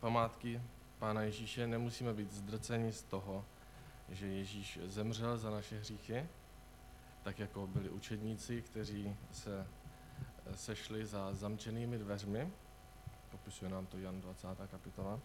památky Pána Ježíše nemusíme být zdrceni z toho, že Ježíš zemřel za naše hříchy, tak jako byli učedníci, kteří se sešli za zamčenými dveřmi. Popisuje nám to Jan 20. kapitola.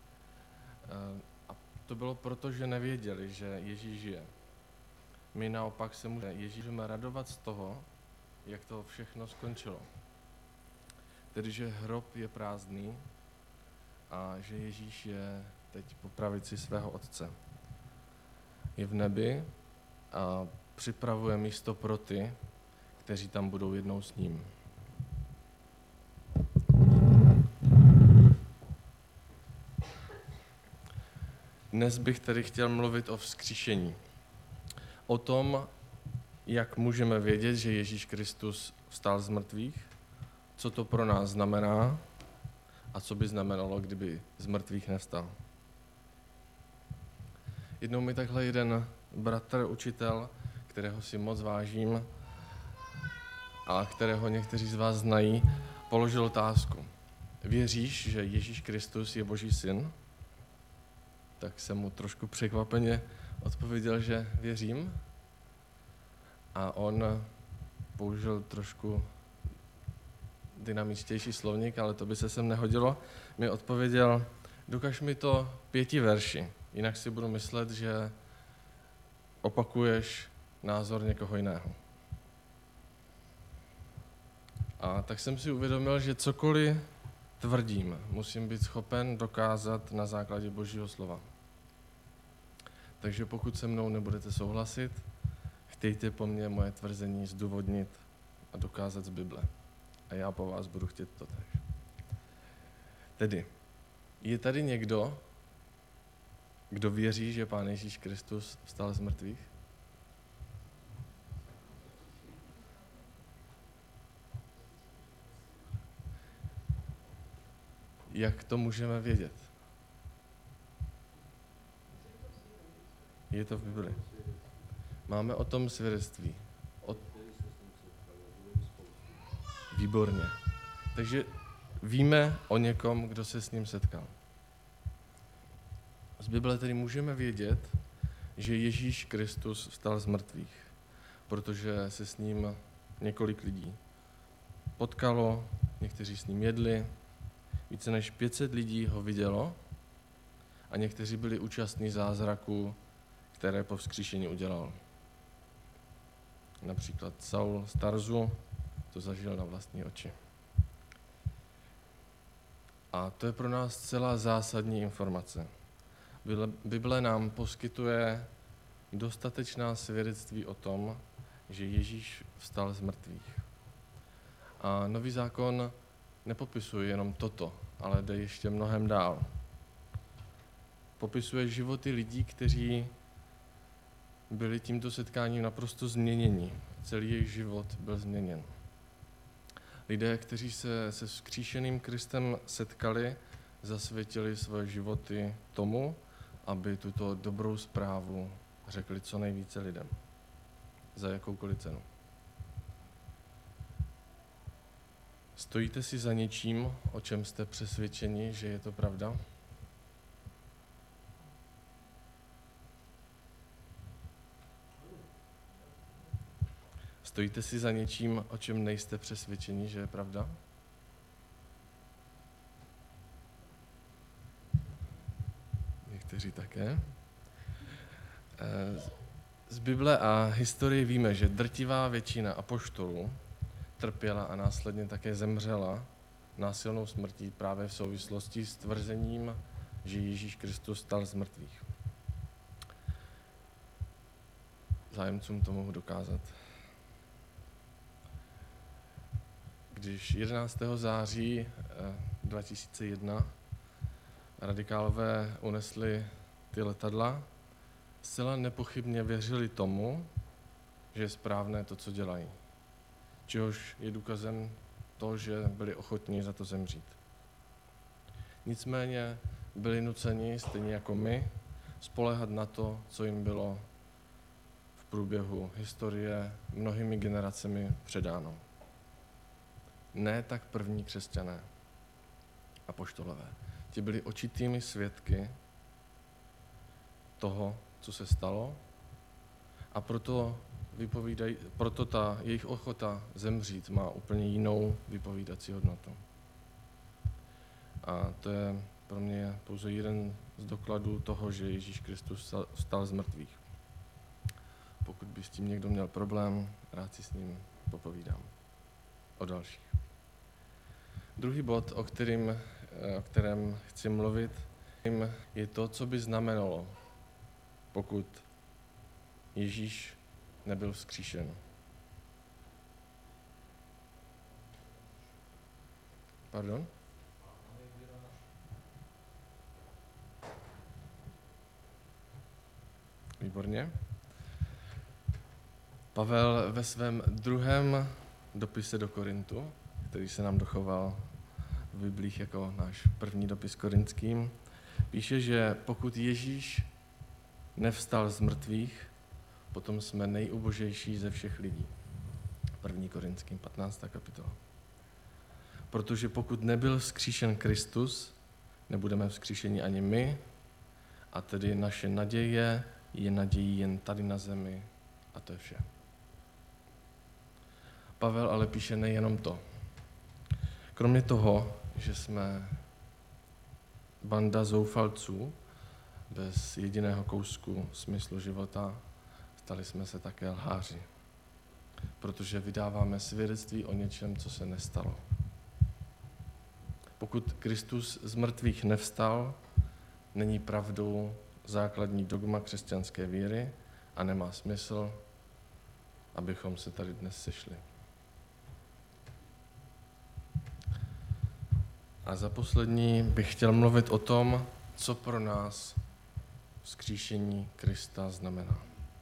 A to bylo proto, že nevěděli, že Ježíš žije. My naopak se můžeme radovat z toho, jak to všechno skončilo. Tedy, že hrob je prázdný a že Ježíš je teď po pravici svého Otce. Je v nebi a připravuje místo pro ty, kteří tam budou jednou s ním. Dnes bych tedy chtěl mluvit o vzkříšení. O tom, jak můžeme vědět, že Ježíš Kristus vstal z mrtvých, co to pro nás znamená a co by znamenalo, kdyby z mrtvých nevstal. Jednou mi takhle jeden bratr, učitel, kterého si moc vážím a kterého někteří z vás znají, položil otázku. Věříš, že Ježíš Kristus je Boží syn? Tak jsem mu trošku překvapeně odpověděl, že věřím. A on použil trošku dynamičtější slovník, ale to by se sem nehodilo. Mi odpověděl, dokaž mi to 5 verši, jinak si budu myslet, že opakuješ názor někoho jiného. A tak jsem si uvědomil, že cokoliv tvrdím, musím být schopen dokázat na základě Božího slova. Takže pokud se mnou nebudete souhlasit, chtějte po mně moje tvrzení zdůvodnit a dokázat z Bible. A já po vás budu chtít to též. Tedy, je tady někdo, kdo věří, že Pán Ježíš Kristus vstal z mrtvých? Jak to můžeme vědět? Je to v Bibli. Máme o tom svědectví. Výborně. Takže víme o někom, kdo se s ním setkal. Z Bible tedy můžeme vědět, že Ježíš Kristus vstal z mrtvých, protože se s ním několik lidí potkalo, někteří s ním jedli, více než 500 lidí ho vidělo a někteří byli účastní zázraků, které po vzkříšení udělal. Například Saul z Tarzu to zažil na vlastní oči. A to je pro nás celá zásadní informace. Bible nám poskytuje dostatečná svědectví o tom, že Ježíš vstal z mrtvých. A Nový zákon nepopisuje jenom toto, ale jde ještě mnohem dál. Popisuje životy lidí, kteří byli tímto setkáním naprosto změněni. Celý jejich život byl změněn. Lidé, kteří se vzkříšeným Kristem setkali, zasvětili svoje životy tomu, aby tuto dobrou zprávu řekli co nejvíce lidem. Za jakoukoliv cenu. Stojíte si za něčím, o čem jste přesvědčeni, že je to pravda? Stojíte si za něčím, o čem nejste přesvědčeni, že je pravda? Někteří také. Z Bible a historie víme, že drtivá většina apoštolů trpěla a následně také zemřela násilnou smrtí právě v souvislosti s tvrzením, že Ježíš Kristus vstal z mrtvých. Zájemcům to mohu dokázat. Když 11. září 2001 radikálové unesli ty letadla, zcela nepochybně věřili tomu, že je správné to, co dělají. Čehož je důkazem to, že byli ochotní za to zemřít. Nicméně byli nuceni, stejně jako my, spoléhat na to, co jim bylo v průběhu historie mnohými generacemi předáno. Ne tak první křesťané, apoštolové. ti byli očitými svědky toho, co se stalo, a proto ta jejich ochota zemřít má úplně jinou vypovídací hodnotu. A to je pro mě pouze jeden z dokladů toho, že Ježíš Kristus vstal z mrtvých. Pokud by s tím někdo měl problém, rád si s ním popovídám o dalších. Druhý bod, o kterém chci mluvit, je to, co by znamenalo, pokud Ježíš nebyl vzkříšen. Pardon? Výborně. Pavel ve svém druhém dopise do Korintu, který se nám dochoval v Biblích jako náš první dopis korinským, píše, že pokud Ježíš nevstal z mrtvých, potom jsme nejubožejší ze všech lidí. 1. Korinským, 15. kapitola. Protože pokud nebyl vzkříšen Kristus, nebudeme vzkříšeni ani my, a tedy naše naděje je nadějí jen tady na zemi, a to je vše. Pavel ale píše nejenom to. Kromě toho, že jsme banda zoufalců bez jediného kousku smyslu života, stali jsme se také lháři, protože vydáváme svědectví o něčem, co se nestalo. Pokud Kristus z mrtvých nevstal, není pravdou základní dogma křesťanské víry a nemá smysl, abychom se tady dnes sešli. A za poslední bych chtěl mluvit o tom, co pro nás vzkříšení Krista znamená.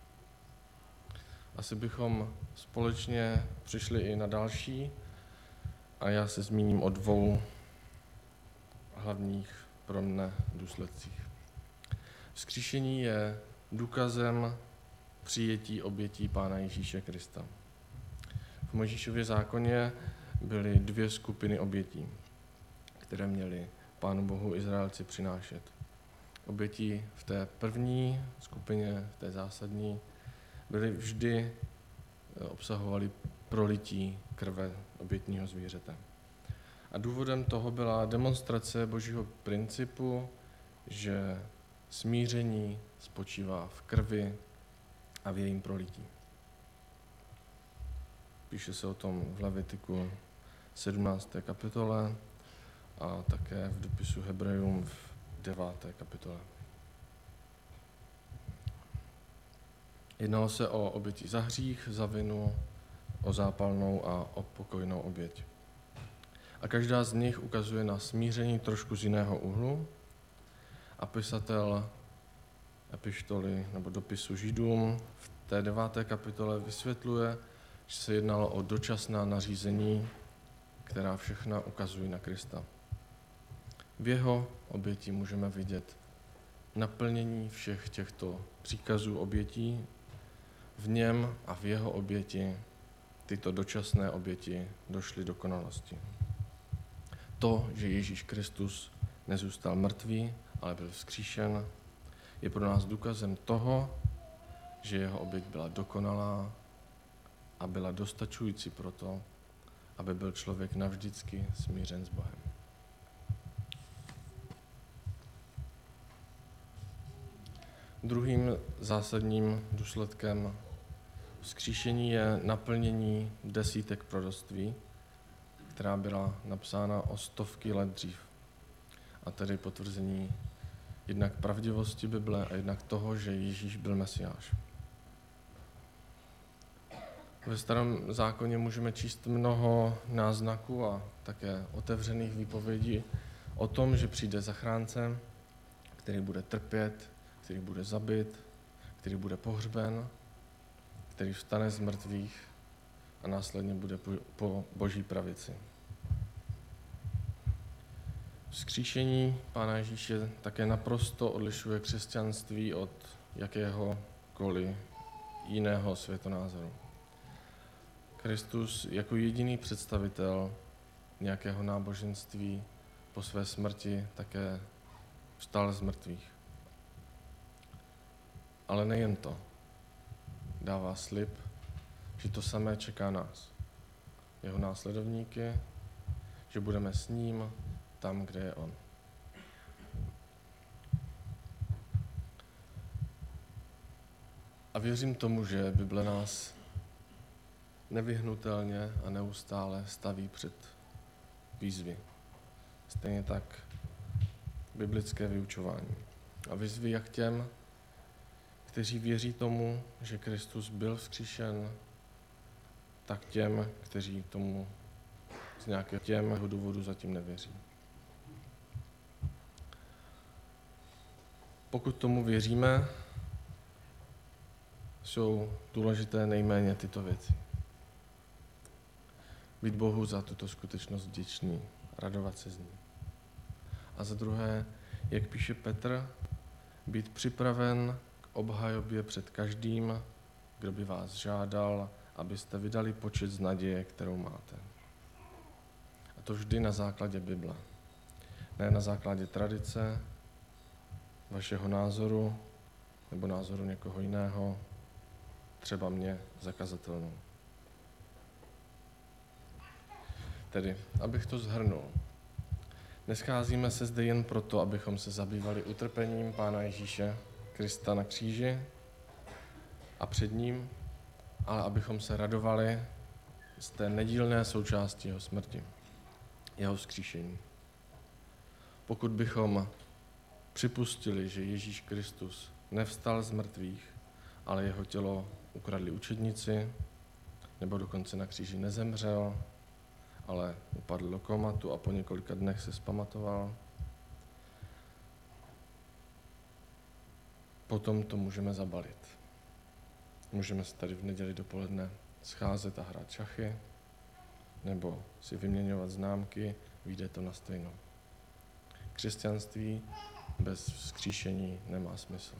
Asi bychom společně přišli i na další, a já se zmíním o dvou hlavních pro mne důsledcích. Vzkříšení je důkazem přijetí obětí Pána Ježíše Krista. V Mojžíšově zákoně byly dvě skupiny obětí, které měli Pánu Bohu Izraelci přinášet. Oběti v té první skupině, v té zásadní, byly vždy obsahovaly prolití krve obětního zvířete. A důvodem toho byla demonstrace Božího principu, že smíření spočívá v krvi a v jejím prolití. Píše se o tom v Levitiku 17. kapitole a také v dopisu Hebrejům v 9. kapitole. Jednalo se o oběti za hřích, za vinu, o zápalnou a o pokojnou oběť. A každá z nich ukazuje na smíření trošku z jiného úhlu a pisatel epištoly nebo dopisu Židům v té 9. kapitole vysvětluje, že se jednalo o dočasná nařízení, která všechna ukazují na Krista. V jeho oběti můžeme vidět naplnění všech těchto příkazů obětí. V něm a v jeho oběti tyto dočasné oběti došly dokonalosti. To, že Ježíš Kristus nezůstal mrtvý, ale byl vzkříšen, je pro nás důkazem toho, že jeho oběť byla dokonalá a byla dostačující pro to, aby byl člověk navždycky smířen s Bohem. Druhým zásadním důsledkem vzkříšení je naplnění desítek proroctví, která byla napsána o stovky let dřív. A tedy potvrzení jednak pravdivosti Bible a jednak toho, že Ježíš byl Mesiáš. Ve Starém zákoně můžeme číst mnoho náznaků a také otevřených výpovědí o tom, že přijde zachránce, který bude trpět, který bude zabit, který bude pohřben, který vstane z mrtvých a následně bude po Boží pravici. Vzkříšení Pána Ježíše také naprosto odlišuje křesťanství od jakéhokoliv jiného světonázoru. Kristus jako jediný představitel nějakého náboženství po své smrti také vstal z mrtvých. Ale nejen to. Dává slib, že to samé čeká nás, jeho následovníky, že budeme s ním tam, kde je on. A věřím tomu, že Bible nás nevyhnutelně a neustále staví před výzvy. Stejně tak biblické vyučování. A výzvy jak těm, kteří věří tomu, že Kristus byl vzkříšen, tak těm, kteří tomu z nějakého důvodu zatím nevěří. Pokud tomu věříme, jsou důležité nejméně tyto věci. Být Bohu za tuto skutečnost vděčný, radovat se z ní. A za druhé, jak píše Petr, být připraven k obhajobě před každým, kdo by vás žádal, abyste vydali počet z naděje, kterou máte. A to vždy na základě Bible. Ne na základě tradice, vašeho názoru nebo názoru někoho jiného, třeba mě, zakazatelnou. Tedy, abych to shrnul. Nescházíme se zde jen proto, abychom se zabývali utrpením Pána Ježíše Krista na kříži a před ním, ale abychom se radovali z té nedílné součásti jeho smrti, jeho vzkříšení. Pokud bychom připustili, že Ježíš Kristus nevstal z mrtvých, ale jeho tělo ukradli učedníci, nebo dokonce na kříži nezemřel, ale upadl do komatu a po několika dnech se vzpamatoval, potom to můžeme zabalit. Můžeme se tady v neděli dopoledne scházet a hrát šachy, nebo si vyměňovat známky, vyjde to na stejno. Křesťanství bez vzkříšení nemá smysl.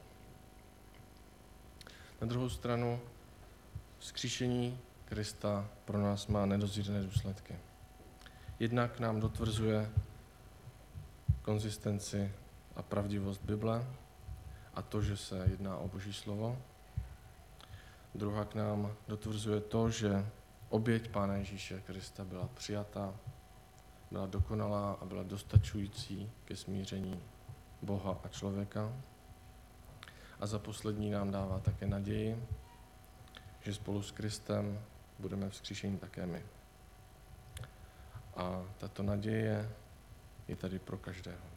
Na druhou stranu, vzkříšení Krista pro nás má nedozírné důsledky. Jednak nám dotvrzuje konzistenci a pravdivost Bible a to, že se jedná o Boží slovo. Druhá k nám dotvrzuje to, že oběť Pána Ježíše Krista byla přijatá, byla dokonalá a byla dostačující ke smíření Boha a člověka. A za poslední nám dává také naději, že spolu s Kristem budeme vzkříšeni také my. A tato naděje je tady pro každého.